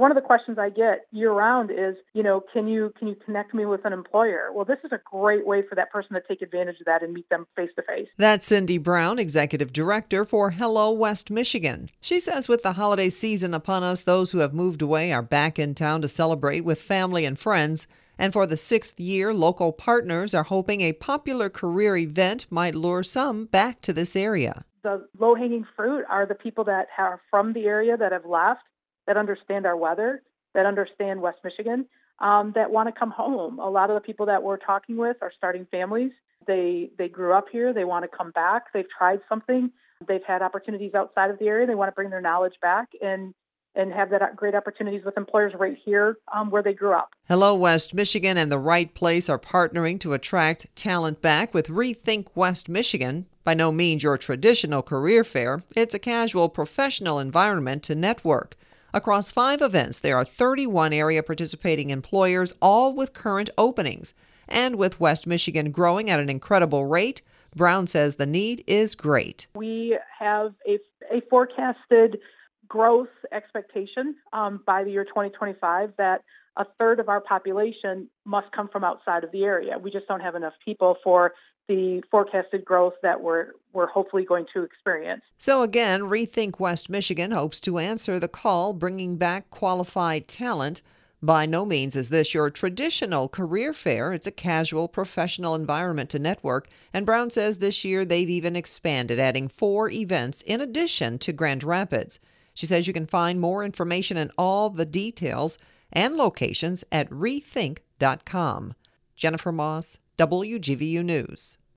one of the questions I get year round is, can you connect me with an employer? Well, this is a great way for that person to take advantage of that and meet them face to face. That's Cindy Brown, Executive Director for Hello West Michigan. She says with the holiday season upon us, those who have moved away are back in town to celebrate with family and friends. And for the 6th year, local partners are hoping a popular career event might lure some back to this area. The low-hanging fruit are the people that are from the area that have left, that understand our weather, that understand West Michigan, that want to come home. A lot of the people that we're talking with are starting families. They grew up here. They want to come back. They've tried something. They've had opportunities outside of the area. They want to bring their knowledge back and have that great opportunities with employers right here where they grew up. Hello West Michigan and The Right Place are partnering to attract talent back with Rethink West Michigan. By no means your traditional career fair. It's a casual professional environment to network. Across 5 events, there are 31 area participating employers, all with current openings. And with West Michigan growing at an incredible rate, Brown says the need is great. We have a forecasted growth expectation by the year 2025 that a third of our population must come from outside of the area. We just don't have enough people for the forecasted growth that we're hopefully going to experience. So again, Rethink West Michigan hopes to answer the call, bringing back qualified talent. By no means is this your traditional career fair. It's a casual, professional environment to network. And Brown says this year they've even expanded, adding 4 events in addition to Grand Rapids. She says you can find more information and all the details and locations at rethink.com. Jennifer Moss, WGVU News.